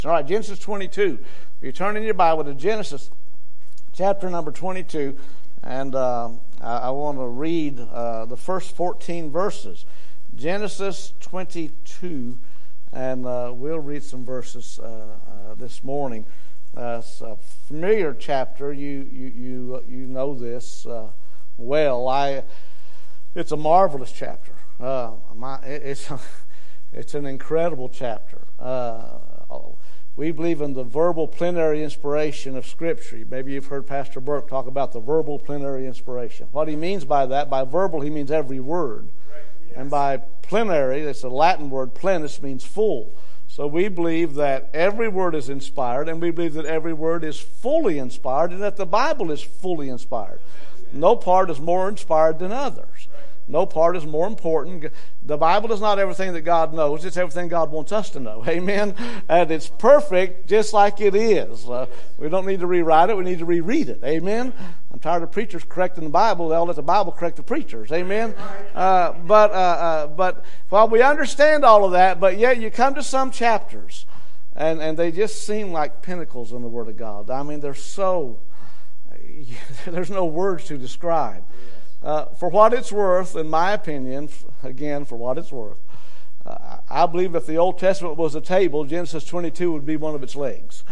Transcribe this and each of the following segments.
All right, Genesis 22. You turn in your Bible to Genesis chapter number 22, and I want to read the first 14 verses. Genesis 22, and we'll read some verses this morning. It's a familiar chapter. You know this well. It's a marvelous chapter. It's an incredible chapter. We believe in the verbal plenary inspiration of Scripture. Maybe you've heard Pastor Burke talk about the verbal plenary inspiration. What he means by that, by verbal, he means every word. Right. Yes. And by plenary, that's a Latin word, plenus means full. So we believe that every word is inspired, and we believe that every word is fully inspired, and that the Bible is fully inspired. No part is more inspired than others. No part is more important. The Bible is not everything that God knows. It's everything God wants us to know. Amen? And it's perfect just like it is. We don't need to rewrite it. We need to reread it. Amen? I'm tired of preachers correcting the Bible. They'll let the Bible correct the preachers. Amen? But while we understand all of that, but yet you come to some chapters, and they just seem like pinnacles in the Word of God. I mean, they're so... there's no words to describe. For what it's worth, in my opinion, again, for what it's worth, I believe if the Old Testament was a table, Genesis 22 would be one of its legs.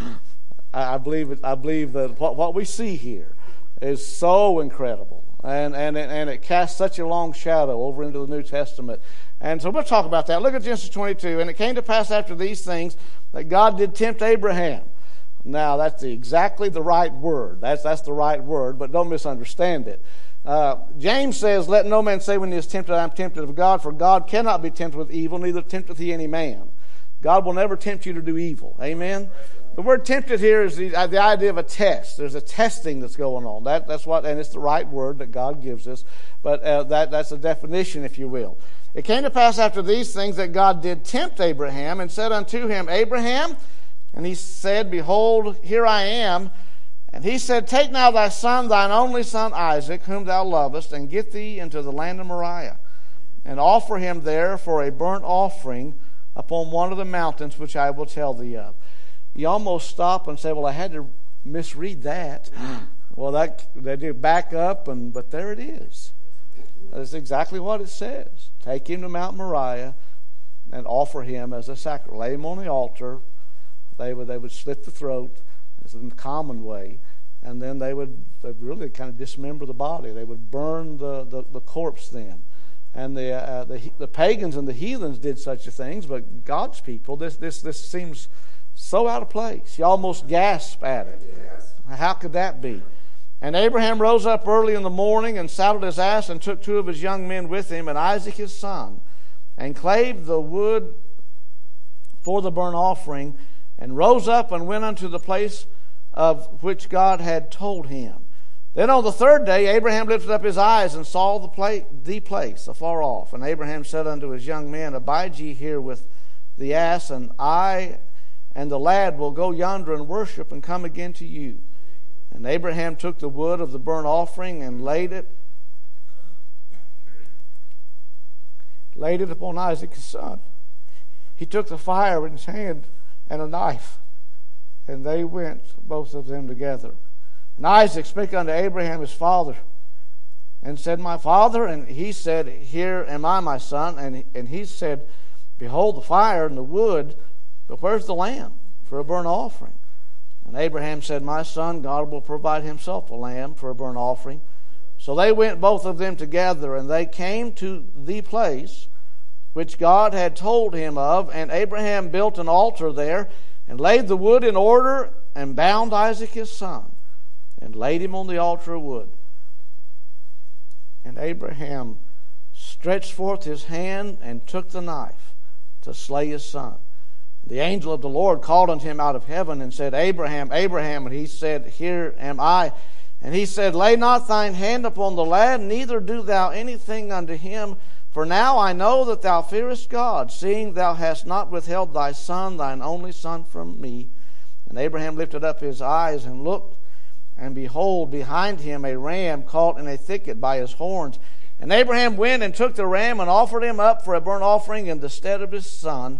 I believe that what we see here is so incredible, and it casts such a long shadow over into the New Testament. And so we'll talk about that. Look at Genesis 22. And it came to pass after these things that God did tempt Abraham. Now, that's exactly the right word. That's the right word, but don't misunderstand it. James says, let no man say when he is tempted, I am tempted of God, for God cannot be tempted with evil, neither tempteth he any man. God will never tempt you to do evil. Amen? The word tempted here is the idea of a test. There's a testing that's going on. That's what, and it's the right word that God gives us, but that's a definition, if you will. It came to pass after these things that God did tempt Abraham, and said unto him, Abraham, and he said, Behold, here I am. And he said, Take now thy son, thine only son Isaac, whom thou lovest, and get thee into the land of Moriah, and offer him there for a burnt offering upon one of the mountains which I will tell thee of. You almost stop and say, Well, I had to misread that. Well, they do back up, but there it is. That's exactly what it says. Take him to Mount Moriah and offer him as a sacrifice. Lay him on the altar. They would slit the throat. It's in the common way, and then they'd really kind of dismember the body. They would burn the corpse then, and the pagans and the heathens did such a things, but God's people, this seems so out of place. You almost gasp at it. Yes. How could that be? And Abraham rose up early in the morning and saddled his ass and took two of his young men with him and Isaac his son, and clave the wood for the burnt offering, and rose up and went unto the place of which God had told him. Then on the third day Abraham lifted up his eyes and saw the place afar off. And Abraham said unto his young men, Abide ye here with the ass, and I and the lad will go yonder and worship, and come again to you. And Abraham took the wood of the burnt offering and laid it upon Isaac his son. He took the fire in his hand and a knife, and they went, both of them together. And Isaac spake unto Abraham his father, and said, My father. And he said, Here am I, my son. And he said, Behold the fire and the wood, but where's the lamb for a burnt offering? And Abraham said, My son, God will provide himself a lamb for a burnt offering. So they went, both of them together, and they came to the place which God had told him of. And Abraham built an altar there, and laid the wood in order, and bound Isaac his son, and laid him on the altar of wood. And Abraham stretched forth his hand, and took the knife to slay his son. The angel of the Lord called unto him out of heaven, and said, Abraham, Abraham. And he said, Here am I. And he said, Lay not thine hand upon the lad, neither do thou anything unto him. For now I know that thou fearest God, seeing thou hast not withheld thy son, thine only son, from me. And Abraham lifted up his eyes and looked, and behold, behind him a ram caught in a thicket by his horns. And Abraham went and took the ram and offered him up for a burnt offering in the stead of his son.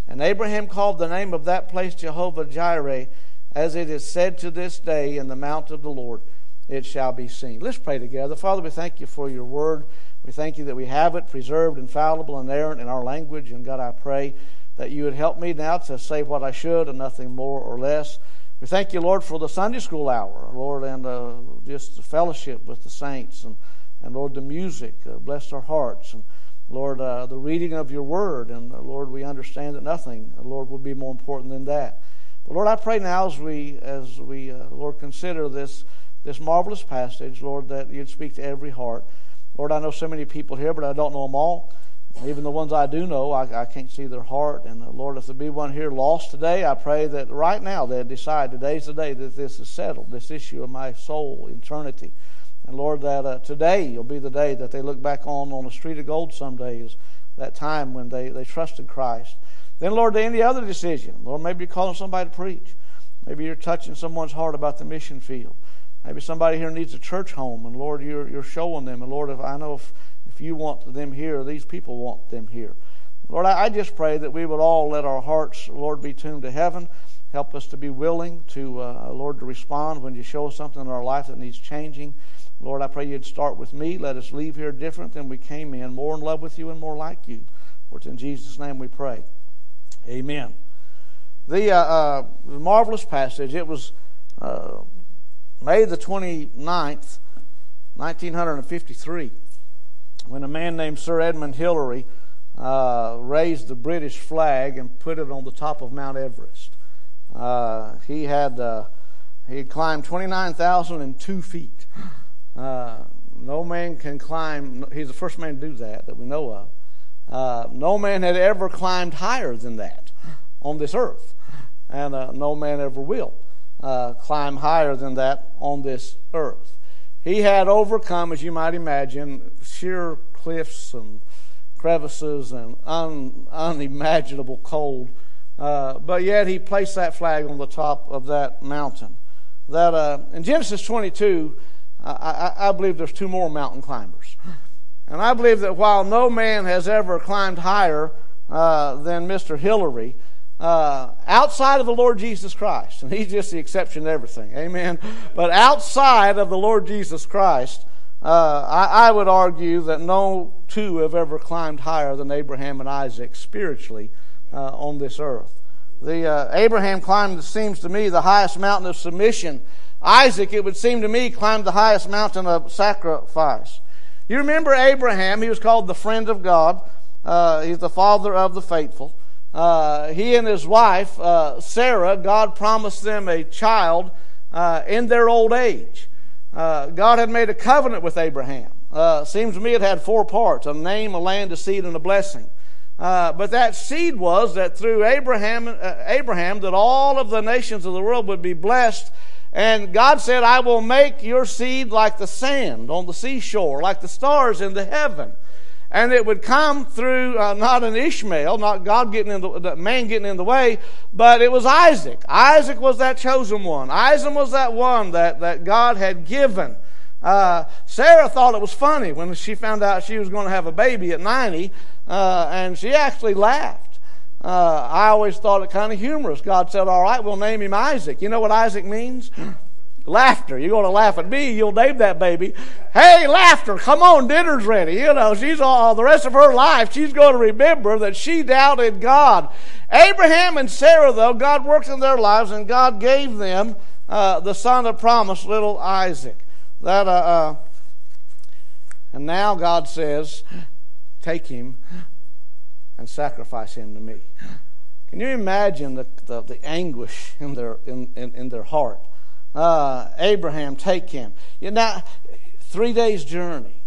And Abraham called the name of that place Jehovah Jireh, as it is said to this day, in the mount of the Lord it shall be seen. Let's pray together. Father, we thank you for your word. We thank you that we have it preserved, infallible, and inerrant in our language. And God, I pray that you would help me now to say what I should and nothing more or less. We thank you, Lord, for the Sunday school hour, Lord, and just the fellowship with the saints, and Lord, the music. Bless our hearts. And Lord, the reading of your word. And Lord, we understand that nothing, Lord, will be more important than that. But Lord, I pray now as we Lord, consider this marvelous passage, Lord, that you'd speak to every heart. Lord, I know so many people here, but I don't know them all. Even the ones I do know, I can't see their heart. And Lord, if there be one here lost today, I pray that right now they'd decide today's the day that this is settled, this issue of my soul, eternity. And Lord, that today will be the day that they look back on the street of gold someday, is that time when they trusted Christ. Then, Lord, to any other decision, Lord, maybe you're calling somebody to preach. Maybe you're touching someone's heart about the mission field. Maybe somebody here needs a church home, and Lord, you're showing them. And Lord, if you want them here, these people want them here. Lord, I just pray that we would all let our hearts, Lord, be tuned to heaven. Help us to be willing to, Lord, to respond when you show us something in our life that needs changing. Lord, I pray you'd start with me. Let us leave here different than we came in, more in love with you and more like you. For it's in Jesus' name we pray. Amen. The marvelous passage, it was May the 29th, 1953, when a man named Sir Edmund Hillary raised the British flag and put it on the top of Mount Everest. He had climbed 29,002 feet. No man can climb. He's the first man to do that we know of. No man had ever climbed higher than that on this earth, and no man ever will climb higher than that on this earth. He had overcome, as you might imagine, sheer cliffs and crevices and unimaginable cold, but yet he placed that flag on the top of that mountain. That in Genesis 22, I believe there's two more mountain climbers. And I believe that while no man has ever climbed higher than Mr. Hillary, outside of the Lord Jesus Christ, and he's just the exception to everything, amen, but outside of the Lord Jesus Christ, I would argue that no two have ever climbed higher than Abraham and Isaac spiritually on this earth. Abraham climbed, it seems to me, the highest mountain of submission. Isaac, it would seem to me, climbed the highest mountain of sacrifice. You remember Abraham, he was called the friend of God. He's the father of the faithful. He and his wife, Sarah, God promised them a child in their old age. God had made a covenant with Abraham. Seems to me it had 4 parts: a name, a land, a seed, and a blessing. But that seed was that through Abraham, that all of the nations of the world would be blessed. And God said, I will make your seed like the sand on the seashore, like the stars in the heaven. And it would come through not an Ishmael, not God man getting in the way, but it was Isaac. Isaac was that chosen one. Isaac was that one that God had given. Sarah thought it was funny when she found out she was going to have a baby at 90, and she actually laughed. I always thought it kind of humorous. God said, all right, we'll name him Isaac. You know what Isaac means? Laughter. You're going to laugh at me, you'll name that baby. Hey, laughter, come on, dinner's ready. You know, she's all the rest of her life, she's going to remember that she doubted God. Abraham and Sarah, though, God worked in their lives, and God gave them the son of promise, little Isaac. And now God says, take him and sacrifice him to me. Can you imagine the anguish in their heart? Abraham, take him. Now, 3 days journey.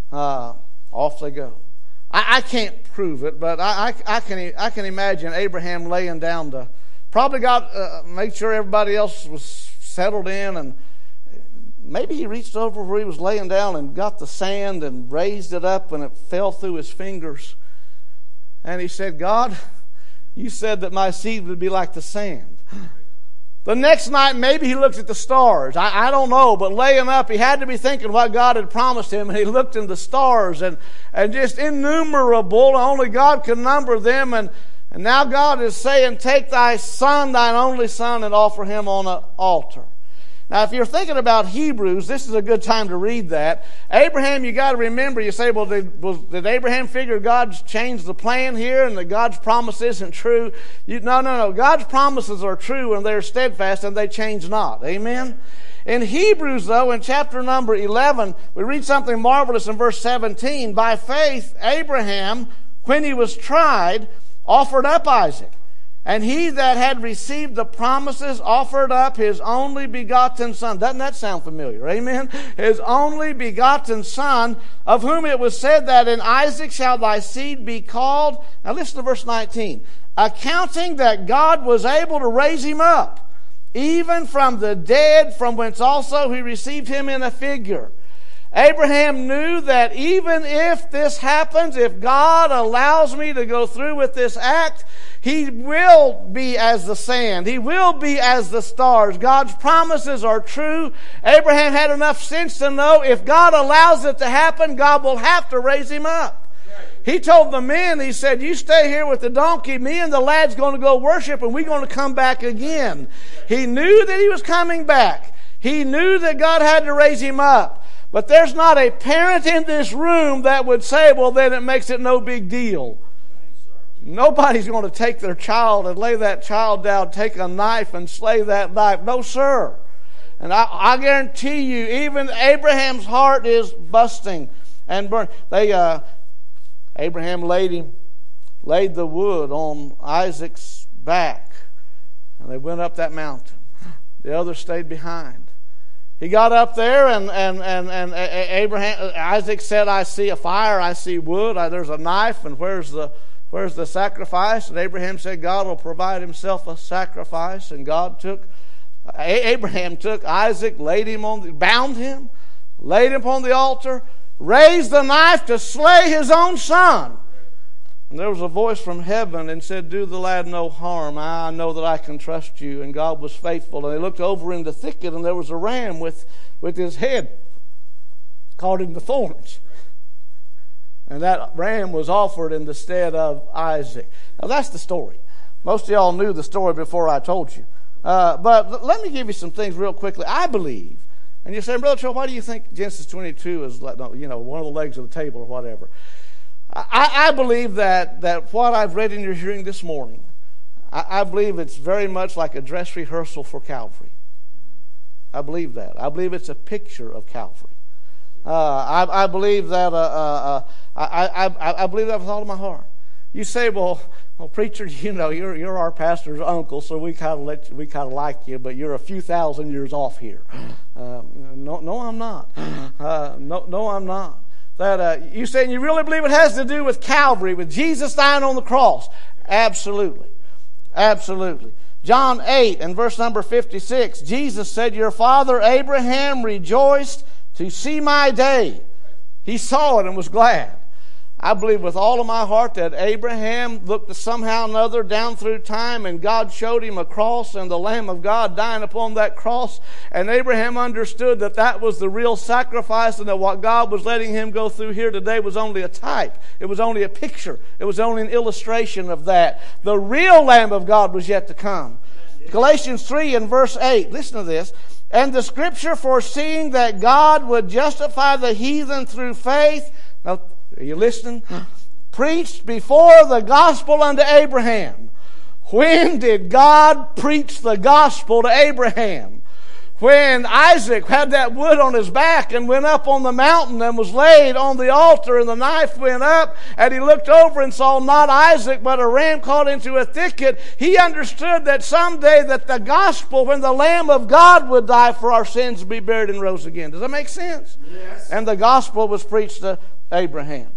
Off they go. I can't prove it, but I can imagine Abraham laying down to probably made sure everybody else was settled in, and maybe he reached over where he was laying down and got the sand and raised it up, and it fell through his fingers. And he said, God, you said that my seed would be like the sand. The next night, maybe he looked at the stars. I don't know, but laying up, he had to be thinking what God had promised him, and he looked in the stars, and just innumerable, only God could number them, and And now God is saying, take thy son, thine only son, and offer him on an altar. Now, if you're thinking about Hebrews, this is a good time to read that. Abraham, you got to remember, you say, well, did Abraham figure God's changed the plan here and that God's promise isn't true? No. God's promises are true and they're steadfast and they change not. Amen? In Hebrews, though, in chapter number 11, we read something marvelous in verse 17. By faith, Abraham, when he was tried, offered up Isaac. And he that had received the promises offered up his only begotten son. Doesn't that sound familiar? Amen? His only begotten son, of whom it was said that in Isaac shall thy seed be called. Now listen to verse 19. Accounting that God was able to raise him up, even from the dead, from whence also he received him in a figure. Abraham knew that even if this happens, if God allows me to go through with this act, he will be as the sand. He will be as the stars. God's promises are true. Abraham had enough sense to know if God allows it to happen, God will have to raise him up. He told the men, he said, you stay here with the donkey. Me and the lad's going to go worship and we're going to come back again. He knew that he was coming back. He knew that God had to raise him up. But there's not a parent in this room that would say, well, then it makes it no big deal. Nobody's going to take their child and lay that child down, take a knife and slay that knife. No, sir. And I guarantee you, even Abraham's heart is busting and burning. Abraham laid the wood on Isaac's back, and they went up that mountain. The others stayed behind. He got up there, and Isaac said, I see a fire, I see wood, there's a knife, and where's the sacrifice? And Abraham said, God will provide himself a sacrifice. And Abraham took Isaac, bound him, laid him upon the altar, raised the knife to slay his own son. And there was a voice from heaven and said, do the lad no harm. I know that I can trust you. And God was faithful. And they looked over in the thicket, and there was a ram with his head caught in the thorns. And that ram was offered in the stead of Isaac. Now that's the story. Most of y'all knew the story before I told you. But let me give you some things real quickly. I believe, and you say, Brother Trill, why do you think Genesis 22 is like, one of the legs of the table or whatever? I believe that what I've read in your hearing this morning, I believe it's very much like a dress rehearsal for Calvary. I believe that. I believe it's a picture of Calvary. I believe that. I believe that with all of my heart. You say, well, preacher, you're our pastor's uncle, so we kind of like you, but you're a few thousand years off here. No, I'm not. No, I'm not. That you say, and you really believe it has to do with Calvary, with Jesus dying on the cross? Absolutely. Absolutely. John 8 and verse number 56, Jesus said, your father Abraham rejoiced to see my day. He saw it and was glad. I believe with all of my heart that Abraham looked somehow or another down through time, and God showed him a cross and the Lamb of God dying upon that cross, and Abraham understood that that was the real sacrifice, and that what God was letting him go through here today was only a type. It was only a picture. It was only an illustration of that. The real Lamb of God was yet to come. Galatians 3 and verse 8, listen to this. And the scripture foreseeing that God would justify the heathen through faith. Now, are you listening? Preached before the gospel unto Abraham. When did God preach the gospel to Abraham? When Isaac had that wood on his back and went up on the mountain and was laid on the altar, and the knife went up, and he looked over and saw not Isaac but a ram caught into a thicket. He understood that someday that the gospel, when the Lamb of God would die for our sins, be buried and rose again. Does that make sense? Yes. And the gospel was preached to Abraham.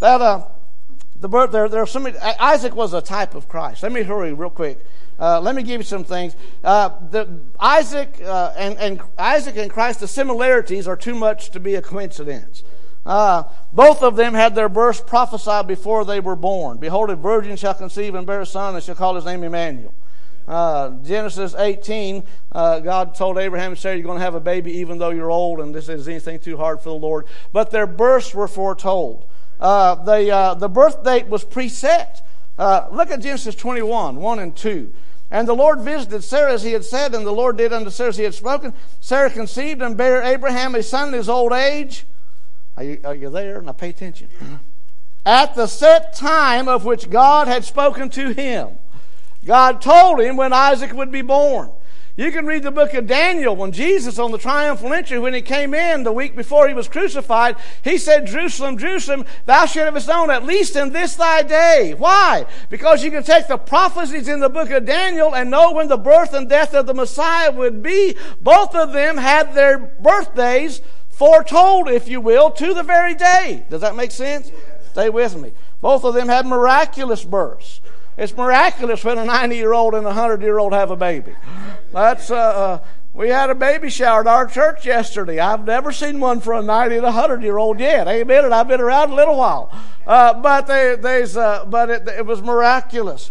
Isaac was a type of Christ. Let me hurry real quick. Let me give you some things. Isaac and Christ, the similarities are too much to be a coincidence. Both of them had their births prophesied before they were born. Behold, a virgin shall conceive and bear a son, and shall call his name Emmanuel. Genesis 18, God told Abraham and Sarah, you're going to have a baby even though you're old, and this is anything too hard for the Lord. But their births were foretold. The birth date was preset. Look at Genesis 21, 1 and 2. And the Lord visited Sarah as he had said, and the Lord did unto Sarah as he had spoken. Sarah conceived and bare Abraham a son in his old age. Are you there? Now pay attention. At the set time of which God had spoken to him. God told him when Isaac would be born. You can read the book of Daniel when Jesus on the triumphal entry, when he came in the week before he was crucified, he said, Jerusalem, Jerusalem, thou shalt have known at least in this thy day. Why? Because you can take the prophecies in the book of Daniel and know when the birth and death of the Messiah would be. Both of them had their birthdays foretold, if you will, to the very day. Does that make sense? Stay with me. Both of them had miraculous births. It's miraculous when a 90-year-old and a 100-year-old have a baby. That's we had a baby shower at our church yesterday. I've never seen one for a 90 and a 100-year-old yet. Amen. And I've been around a little while, but it was miraculous.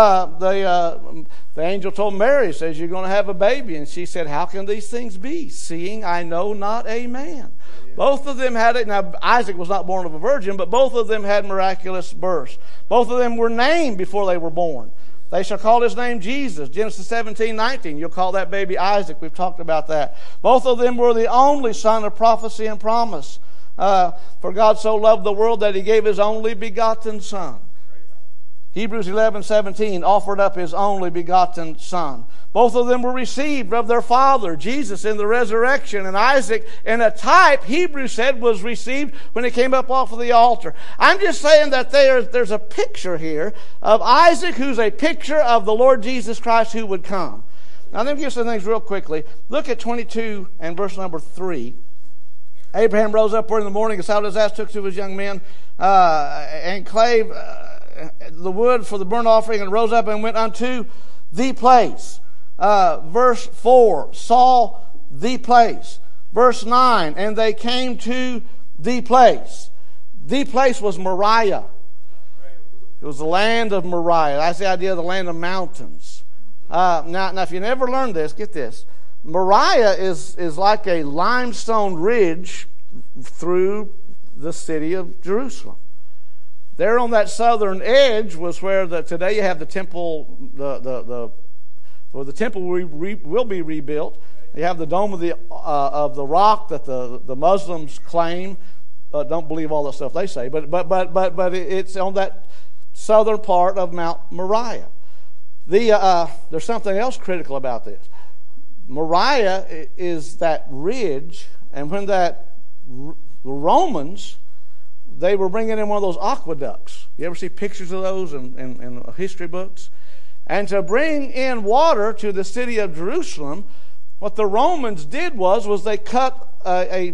The angel told Mary, says, "You're going to have a baby," and she said, "How can these things be, seeing I know not a man?" Both of them had it. Now, Isaac was not born of a virgin, but both of them had miraculous births. Both of them were named before they were born. They shall call his name Jesus. Genesis 17:19. You'll call that baby Isaac. We've talked about that. Both of them were the only son of prophecy and promise. For God so loved the world that he gave his only begotten son. Hebrews 11:17 offered up his only begotten son. Both of them were received of their father, Jesus, in the resurrection. And Isaac, in a type, Hebrews said, was received when he came up off of the altar. I'm just saying that there's a picture here of Isaac, who's a picture of the Lord Jesus Christ who would come. Now, let me give some things real quickly. Look at 22 and verse number 3. Abraham rose up early in the morning, and saddled his ass, took to his young men, and clave the wood for the burnt offering, and rose up and went unto the place. Verse 4, saw the place. Verse 9, and they came to the place. The place was Moriah. It was the land of Moriah. That's the idea of the land of mountains. Now, if you never learned this, get this. Moriah is like a limestone ridge through the city of Jerusalem. There on that southern edge was where today you have the temple, the temple will be rebuilt. You have the dome of the rock that the Muslims claim. Don't believe all the stuff they say, but it's on that southern part of Mount Moriah. There's something else critical about this. Moriah is that ridge, and when the Romans, they were bringing in one of those aqueducts. You ever see pictures of those in history books? And to bring in water to the city of Jerusalem, what the Romans did was they cut a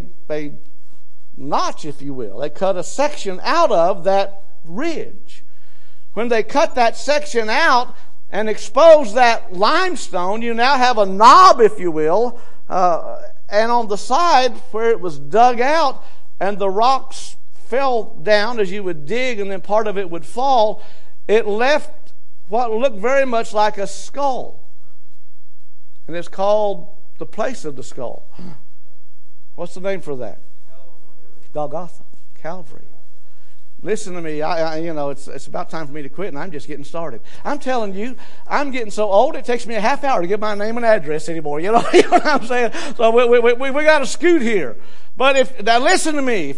notch, if you will. They cut a section out of that ridge. When they cut that section out and exposed that limestone, you now have a knob, if you will, and on the side where it was dug out and the rocks fell down as you would dig, and then part of it would fall, it left what looked very much like a skull. And it's called the place of the skull. What's the name for that? Golgotha. Calvary. Listen to me. It's about time for me to quit, and I'm just getting started. I'm telling you, I'm getting so old, it takes me a half hour to get my name and address anymore. You know what I'm saying? So we got to scoot here. But now listen to me.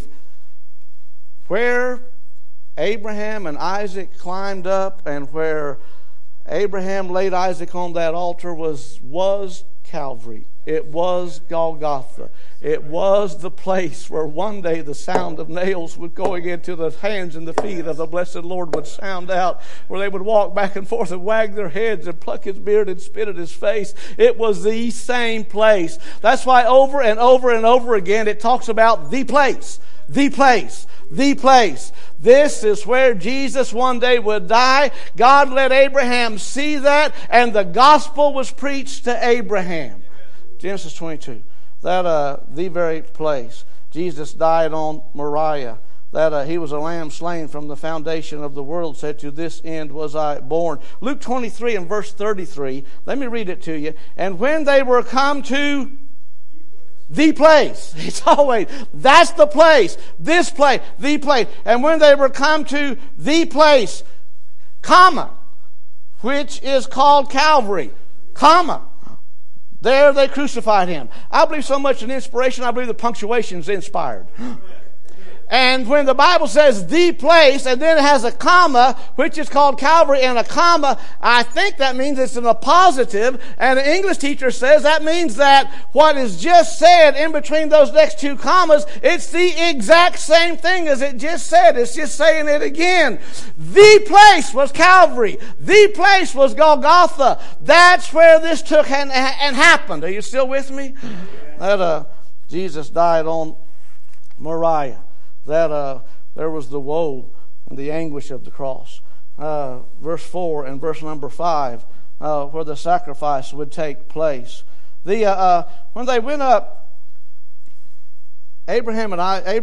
Where Abraham and Isaac climbed up, and where Abraham laid Isaac on that altar was Calvary. It was Golgotha. It was the place where one day the sound of nails would going into the hands and the feet of the blessed Lord would sound out, where they would walk back and forth and wag their heads and pluck his beard and spit at his face. It was the same place. That's why over and over and over again it talks about the place, the place, the place. This is where Jesus one day would die. God let Abraham see that, and the gospel was preached to Abraham. Genesis 22. That the very place. Jesus died on Moriah. That he was a lamb slain from the foundation of the world, said, to this end was I born. Luke 23 and verse 33. Let me read it to you. And when they were come to the place. It's always, that's the place. This place. The place. And when they were come to the place, comma, which is called Calvary, comma. There they crucified him. I believe so much in inspiration, I believe the punctuation is inspired. And when the Bible says the place, and then it has a comma, which is called Calvary, and a comma, I think that means it's in a positive. And an English teacher says that means that what is just said in between those next two commas, it's the exact same thing as it just said. It's just saying it again. The place was Calvary. The place was Golgotha. That's where this took and happened. Are you still with me? That Jesus died on Moriah. That there was the woe and the anguish of the cross. Verse 4 and verse number 5, where the sacrifice would take place. When they went up, Abraham,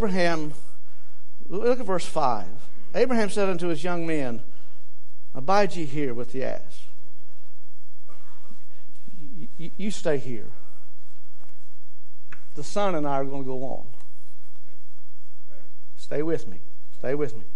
look at verse 5. Abraham said unto his young men, abide ye here with the ass. You stay here. The son and I are going to go on. Stay with me. Stay with me.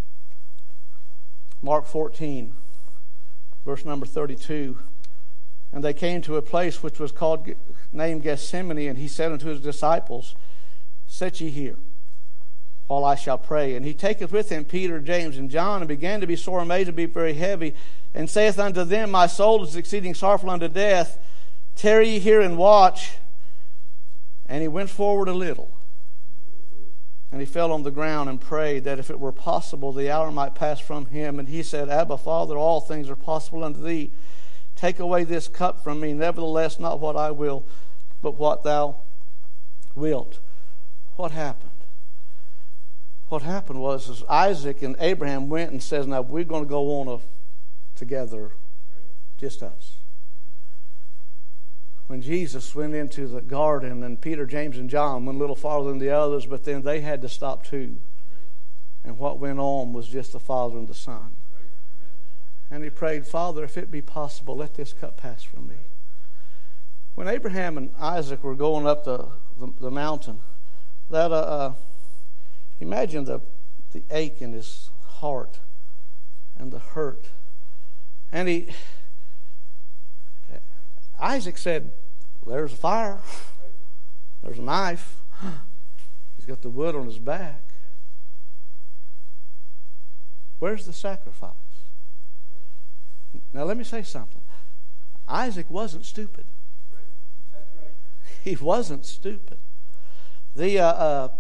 Mark 14, verse number 32. And they came to a place which was named Gethsemane, and he said unto his disciples, sit ye here, while I shall pray. And he taketh with him Peter, James, and John, and began to be sore amazed and be very heavy, and saith unto them, my soul is exceeding sorrowful unto death. Tarry ye here and watch. And he went forward a little. And he fell on the ground and prayed that if it were possible, the hour might pass from him. And he said, Abba, Father, all things are possible unto thee. Take away this cup from me. Nevertheless, not what I will, but what thou wilt. What happened? What happened was Isaac and Abraham went and says, now we're going to go on together, just us. When Jesus went into the garden, and Peter, James, and John went a little farther than the others, but then they had to stop too. And what went on was just the Father and the Son. And he prayed, Father, if it be possible, let this cup pass from me. When Abraham and Isaac were going up the mountain, that imagine the ache in his heart and the hurt. And Isaac said, there's a fire. There's a knife. He's got the wood on his back. Where's the sacrifice? Now let me say something. Isaac wasn't stupid. He wasn't stupid. But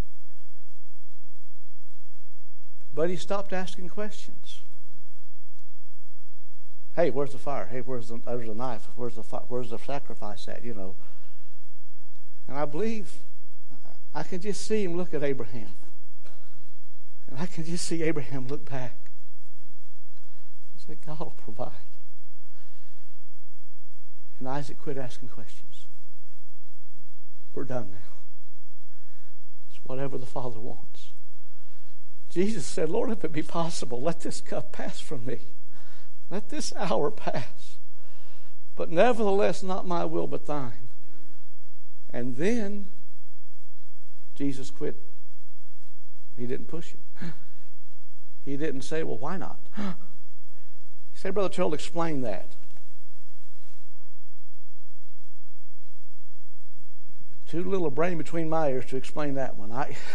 he stopped asking questions. Hey, where's the fire? Hey, there's the knife? Where's the sacrifice at? You know. And I believe I can just see him look at Abraham. And I can just see Abraham look back. And say, God will provide. And Isaac quit asking questions. We're done now. It's whatever the Father wants. Jesus said, Lord, if it be possible, let this cup pass from me. Let this hour pass. But nevertheless, not my will, but thine. And then Jesus quit. He didn't push it. He didn't say, well, why not? He said, Brother Terrell, explain that. Too little brain between my ears to explain that one.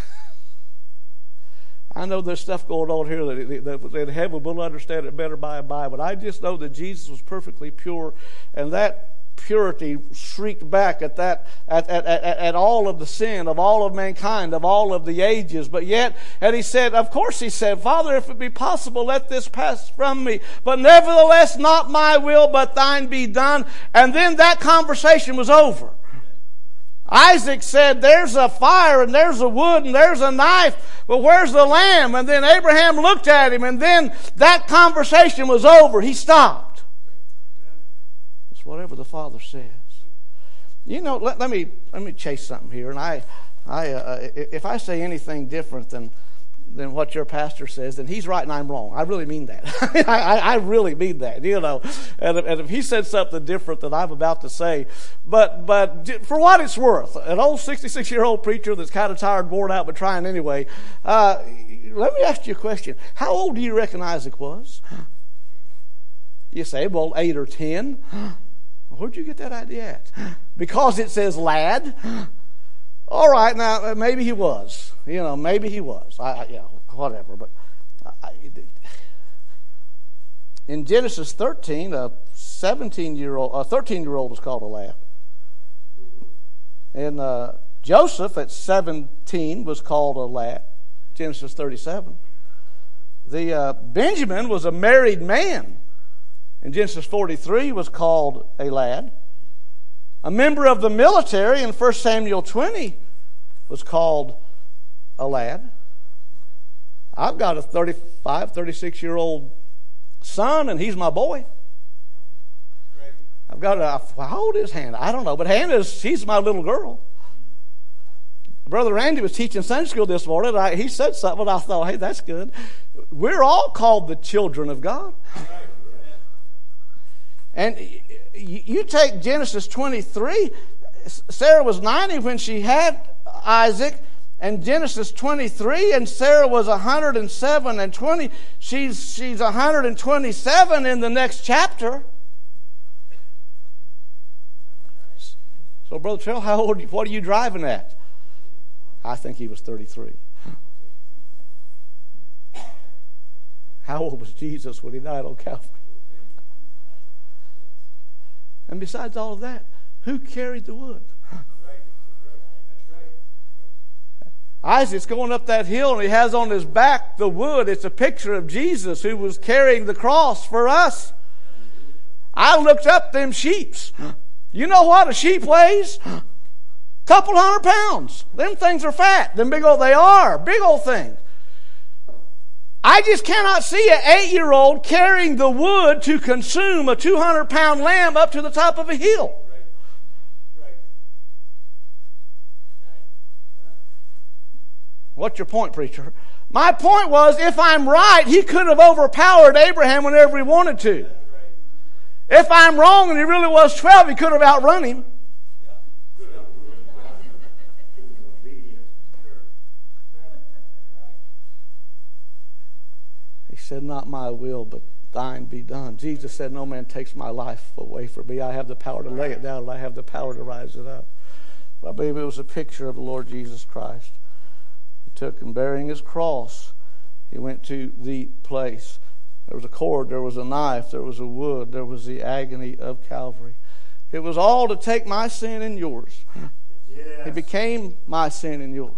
I know there's stuff going on here that heaven will understand it better by and by, but I just know that Jesus was perfectly pure, and that purity shrieked back at all of the sin of all of mankind, of all of the ages. But yet, and he said, of course he said, Father, if it be possible, let this pass from me. But nevertheless, not my will, but thine be done. And then that conversation was over. Isaac said, there's a fire and there's a wood and there's a knife, but where's the lamb? And then Abraham looked at him, and then that conversation was over. He stopped. It's whatever the Father says. You know, let me chase something here. And if I say anything different than what your pastor says, then he's right and I'm wrong. I really mean that. I really mean that, you know. And if he said something different than I'm about to say, but for what it's worth, an old 66-year-old preacher that's kind of tired, worn out, but trying anyway, let me ask you a question. How old do you reckon Isaac was? You say, well, 8 or 10. Where'd you get that idea at? Because it says lad. All right, now maybe he was. Maybe he was. Whatever. But in Genesis 13, a 13-year-old is called a lad. And Joseph at 17 was called a lad. Genesis 37. Benjamin was a married man. In Genesis 43 was called a lad. A member of the military in 1 Samuel 20 was called a lad. I've got a 35, 36-year-old son, and he's my boy. I've got how old is Hannah? I don't know, but she's my little girl. Brother Randy was teaching Sunday school this morning. He said something, I thought, hey, that's good. We're all called the children of God. And you take Genesis 23, Sarah was 90 when she had Isaac, and Genesis 23, and Sarah was 107 and 20. She's 127 in the next chapter. So, Brother Terrell, how old? What are you driving at? I think he was 33. How old was Jesus when he died on Calvary? And besides all of that, who carried the wood? Isaac's going up that hill and he has on his back the wood. It's a picture of Jesus who was carrying the cross for us. I looked up them sheeps. You know what a sheep weighs? Couple 100 pounds. Them things are fat. They are big old things. I just cannot see an 8-year-old carrying the wood to consume a 200-pound lamb up to the top of a hill. What's your point, preacher? My point was, if I'm right, he could have overpowered Abraham whenever he wanted to. If I'm wrong and he really was 12, he could have outrun him. He said, not my will, but thine be done. Jesus said, no man takes my life away from me. I have the power to lay it down, and I have the power to rise it up. I believe it was a picture of the Lord Jesus Christ. He took and bearing his cross, he went to the place. There was a cord, there was a knife, there was a wood, there was the agony of Calvary. It was all to take my sin and yours. Yes. He became my sin and yours.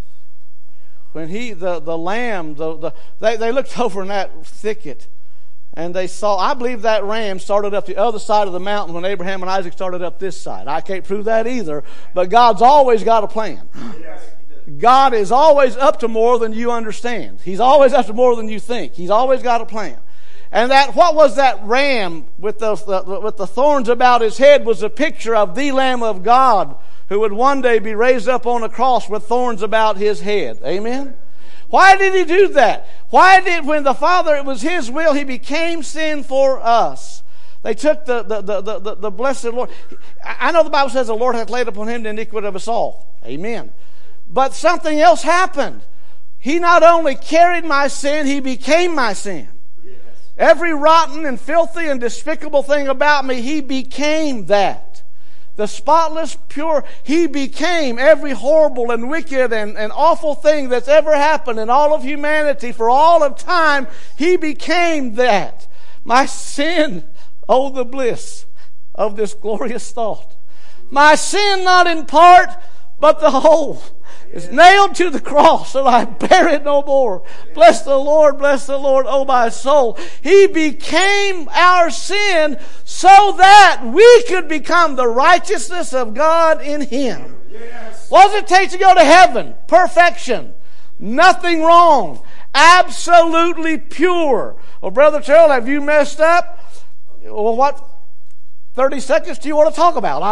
When the lamb, they looked over in that thicket and they saw, I believe that ram started up the other side of the mountain when Abraham and Isaac started up this side. I can't prove that either, but God's always got a plan. Yes. God is always up to more than you understand. He's always up to more than you think. He's always got a plan. And what was that ram with the thorns about his head was a picture of the Lamb of God who would one day be raised up on a cross with thorns about his head. Amen? Why did he do that? When the Father, it was his will, he became sin for us. They took the blessed Lord. I know the Bible says the Lord hath laid upon him the iniquity of us all. Amen. But something else happened. He not only carried my sin, he became my sin. Yes. Every rotten and filthy and despicable thing about me, he became that. The spotless, pure, he became every horrible and wicked and awful thing that's ever happened in all of humanity for all of time. He became that. My sin, oh the bliss of this glorious thought. My sin not in part, but the whole. It's nailed to the cross, and I bear it no more. Bless the Lord, oh my soul. He became our sin so that we could become the righteousness of God in him. Yes. What does it take to go to heaven? Perfection. Nothing wrong. Absolutely pure. Well, Brother Terrell, have you messed up? Well, what 30 seconds do you want to talk about?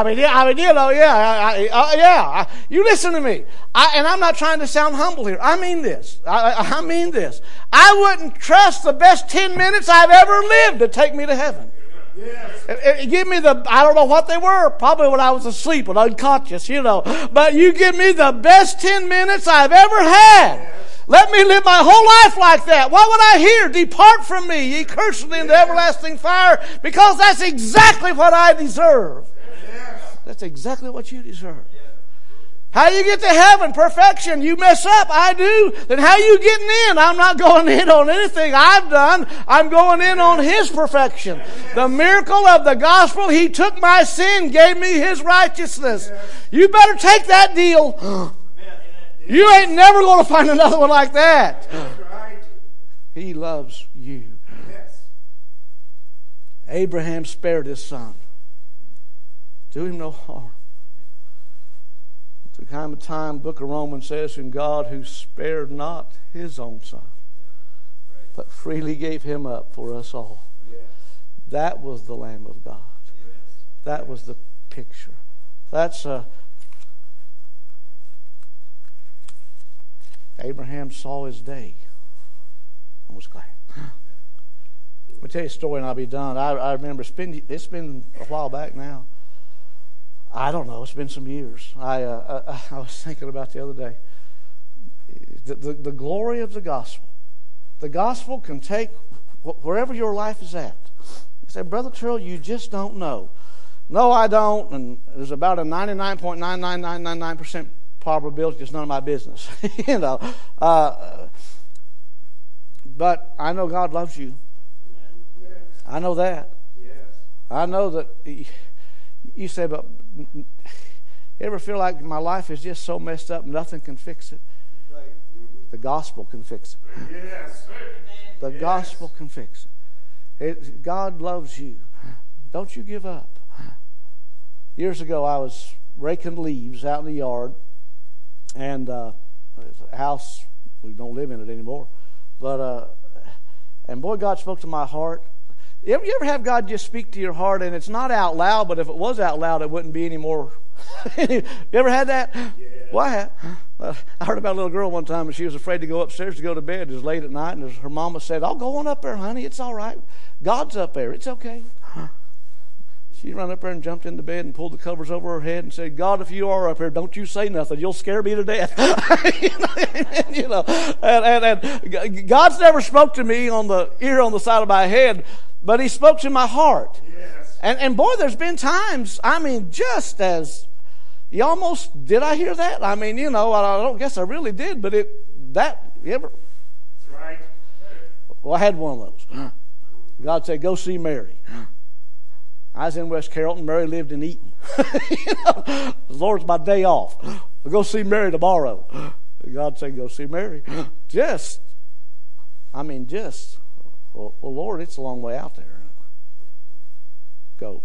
You listen to me. And I'm not trying to sound humble here. I mean this. I mean this. I wouldn't trust the best 10 minutes I've ever lived to take me to heaven. Yes. Give me I don't know what they were. Probably when I was asleep and unconscious, But you give me the best 10 minutes I've ever had. Let me live my whole life like that. What would I hear? Depart from me, ye cursed, into everlasting fire, because that's exactly what I deserve. That's exactly what you deserve. How you get to heaven? Perfection. You mess up. I do. Then how you getting in? I'm not going in on anything I've done. I'm going in on His perfection. The miracle of the gospel, He took my sin, gave me His righteousness. You better take that deal. You ain't never going to find another one like that. He loves you. Abraham spared his son. Do him no harm. The kind of time the book of Romans says, in God who spared not His own son, but freely gave Him up for us all. That was the Lamb of God. That was the picture. That's Abraham saw his day and was glad. Let me tell you a story and I'll be done. I remember it's been a while back now. I don't know. It's been some years. I was thinking about the other day. The glory of the gospel. The gospel can take wherever your life is at. You say, Brother Trill, you just don't know. No, I don't. And there's about a 99.99999% probability it's none of my business. You know. But I know God loves you. I know that. I know that. You say, but you ever feel like my life is just so messed up, nothing can fix it? The gospel can fix it. The gospel can fix it. God loves you. Don't you give up. Years ago, I was raking leaves out in the yard, and a house, we don't live in it anymore. But and boy, God spoke to my heart. You ever have God just speak to your heart, and it's not out loud, but if it was out loud, it wouldn't be any more. You ever had that? Yeah. Well, I heard about a little girl one time, and she was afraid to go upstairs to go to bed. It was late at night, and her mama said, "Oh, go on up there, honey. It's all right. God's up there. It's okay." She ran up there and jumped into bed and pulled the covers over her head and said, "God, if you are up here, don't you say nothing. You'll scare me to death." You know, and God's never spoke to me on the ear on the side of my head, but He spoke to my heart. Yes. And boy, there's been times, I mean, just as you almost, did I hear that? I mean, you know, I don't guess I really did, but you ever? That's right. Well, I had one of those. God said, "Go see Mary." I was in West Carrollton. Mary lived in Eaton. You know, the Lord's my day off. I'll go see Mary tomorrow. God said, "Go see Mary." Well, Lord, it's a long way out there. Go.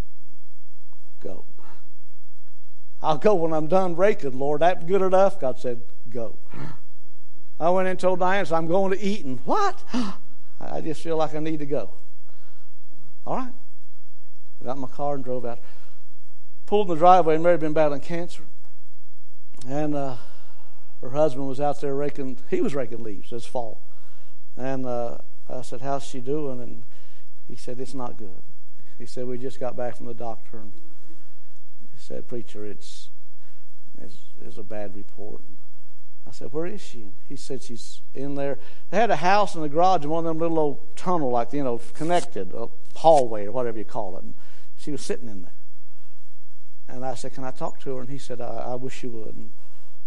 I'll go when I'm done raking, Lord. That's good enough? God said, "Go." I went in and told Diane, "I'm going to Eaton." What? I just feel like I need to go. All right. I got in my car and drove out. Pulled in the driveway, and Mary had been battling cancer. And her husband was out there raking. He was raking leaves this fall. And I said, "How's she doing?" And he said, "It's not good." He said, "We just got back from the doctor." And he said, "Preacher, it's a bad report." And I said, "Where is she?" And he said, "She's in there." They had a house in the garage and one of them little old tunnel, like, you know, connected, a hallway or whatever you call it. And she was sitting in there. And I said, "Can I talk to her?" And he said, I wish you would." And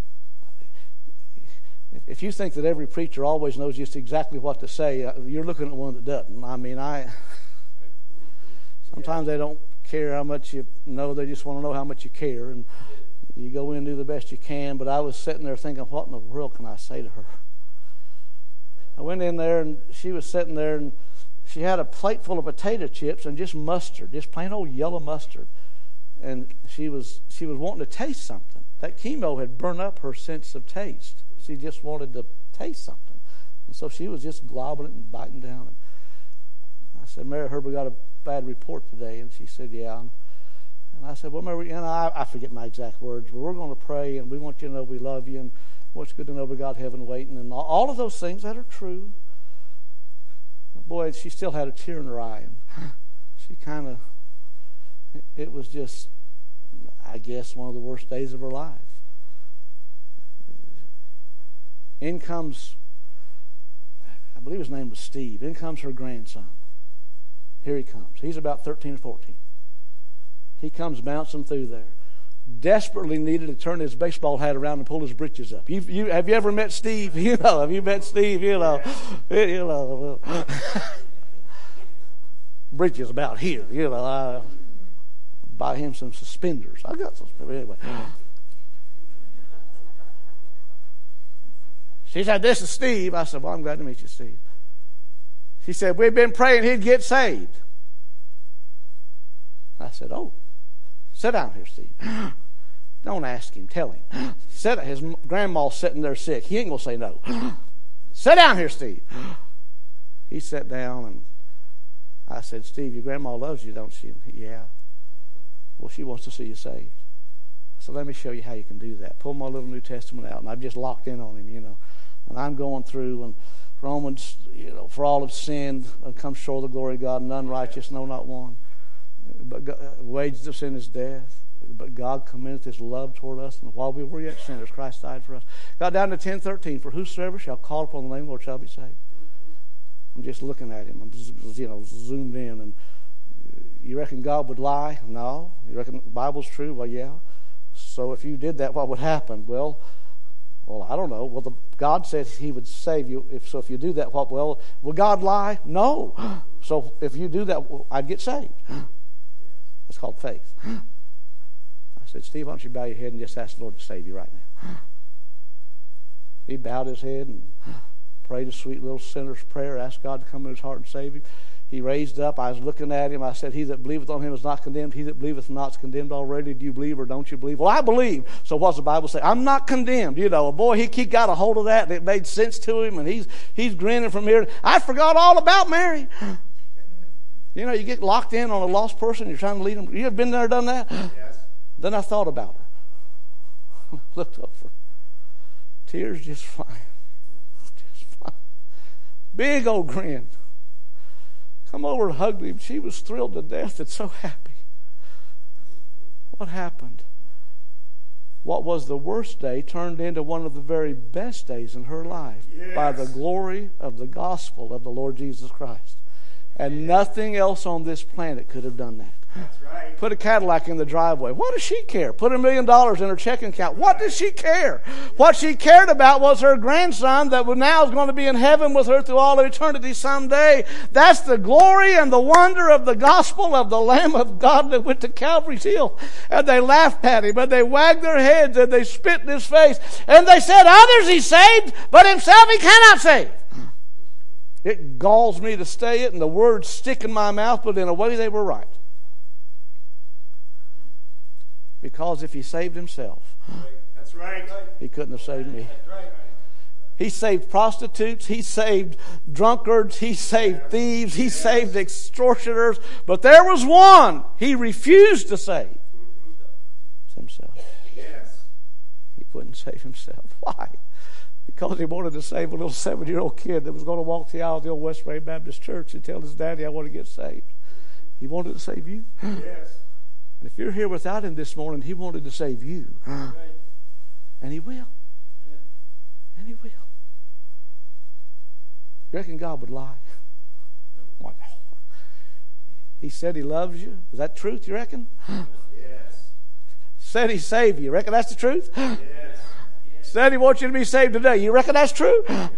if you think that every preacher always knows just exactly what to say, you're looking at one that doesn't. I mean, sometimes they don't care how much you know. They just want to know how much you care. And you go in and do the best you can. But I was sitting there thinking, what in the world can I say to her? I went in there, and she was sitting there, and she had a plate full of potato chips and just mustard, just plain old yellow mustard. And she was wanting to taste something. That chemo had burned up her sense of taste. She just wanted to taste something. And so she was just globbing it and biting down. And I said, "Mary, I heard we got a bad report today." And she said, "Yeah." And I said, "Well, Mary, I forget my exact words, but we're going to pray, and we want you to know we love you, and it's good to know we got heaven waiting," and all of those things that are true. Boy, she still had a tear in her eye. And she it was just, I guess, one of the worst days of her life. In comes, I believe his name was Steve. In comes her grandson. Here he comes. He's about 13 or 14. He comes bouncing through there. Desperately needed to turn his baseball hat around and pull his britches up. Have you ever met Steve? Have you met Steve? Britches about here. I buy him some suspenders. I got some anyway. She said, "This is Steve." I said, "Well, I'm glad to meet you, Steve." She said, "We've been praying he'd get saved." I said, "Oh, sit down here, Steve." "Don't ask him, tell him." His grandma's sitting there sick. He ain't going to say no. "Sit down here, Steve." He sat down, and I said, "Steve, your grandma loves you, don't she?" "Yeah." "Well, she wants to see you saved." So let me show you how you can do that. Pull my little New Testament out, and I've just locked in on him, And I'm going through, and Romans, for all have sinned, come short of the glory of God, none righteous, no, not one. But God, wages of sin is death. But God commendeth his love toward us, and while we were yet sinners, Christ died for us. Got down to 10:13. For whosoever shall call upon the name of the Lord shall be saved. I'm just looking at him. I'm zoomed in, and you reckon God would lie? No. You reckon the Bible's true? Well, yeah. So if you did that, what would happen? Well, I don't know. Well, God said he would save you. If you do that, what? Well, will God lie? No. So if you do that, I'd get saved. That's called faith. I said, "Steve, why don't you bow your head and just ask the Lord to save you right now?" He bowed his head and prayed a sweet little sinner's prayer, asked God to come in his heart and save him. He raised up. I was looking at him. I said, "He that believeth on him is not condemned. He that believeth not is condemned already. Do you believe or don't you believe?" "Well, I believe." "So what's the Bible say?" "I'm not condemned." Boy, he got a hold of that, and it made sense to him, and he's grinning from here. I forgot all about Mary. You get locked in on a lost person. You're trying to lead them. You ever been there, done that? Yes. Then I thought about her. Looked over. Tears just flying. Big old grin. Come over and hugged him. She was thrilled to death and so happy. What happened? What was the worst day turned into one of the very best days in her life by the glory of the gospel of the Lord Jesus Christ. And nothing else on this planet could have done that. That's right. Put a Cadillac in the driveway. What does she care? Put $1 million in her checking account. What does she care? What she cared about was her grandson that now is going to be in heaven with her through all of eternity someday. That's the glory and the wonder of the gospel of the Lamb of God that went to Calvary's Hill. And they laughed at him, and they wagged their heads, and they spit in his face. And they said, "Others he saved, but himself he cannot save." It galls me to say it, and the words stick in my mouth, but in a way they were right. Because if he saved himself, that's right, he couldn't have saved me. That's right. He saved prostitutes, he saved drunkards, he saved thieves, he saved extortioners, but there was one he refused to save. Himself. Yes. He wouldn't save himself. Why? Because he wanted to save a little 7-year-old kid that was going to walk the aisle of the old Westbury Baptist Church and tell his daddy, "I want to get saved." He wanted to save you. Yes. And if you're here without him this morning, he wanted to save you. And he will. And he will. You reckon God would lie? He said he loves you. Is that truth, you reckon? Yes. Said he saved you. You reckon that's the truth? Yes. Said he wants you to be saved today. You reckon that's true?